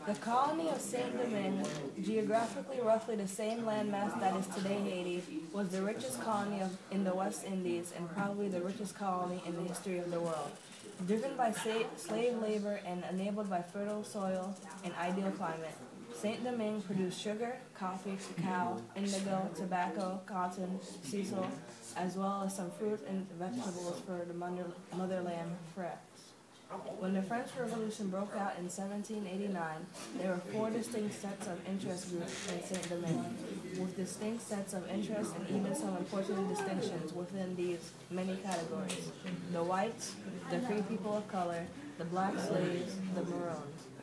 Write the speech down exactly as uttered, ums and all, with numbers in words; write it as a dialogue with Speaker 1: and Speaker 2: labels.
Speaker 1: The colony of Saint-Domingue, geographically roughly the same landmass that is today Haiti, was the richest colony of, in the West Indies and probably the richest colony in the history of the world. Driven by sa- slave labor and enabled by fertile soil and ideal climate, Saint-Domingue produced sugar, coffee, cacao, indigo, tobacco, cotton, sisal, as well as some fruit and vegetables for the mother- motherland France. When the French Revolution broke out in seventeen eighty-nine, there were four distinct sets of interest groups in Saint-Domingue, with distinct sets of interest and even some important distinctions within these many categories: the whites, the free people of color, the black slaves, the Maroons.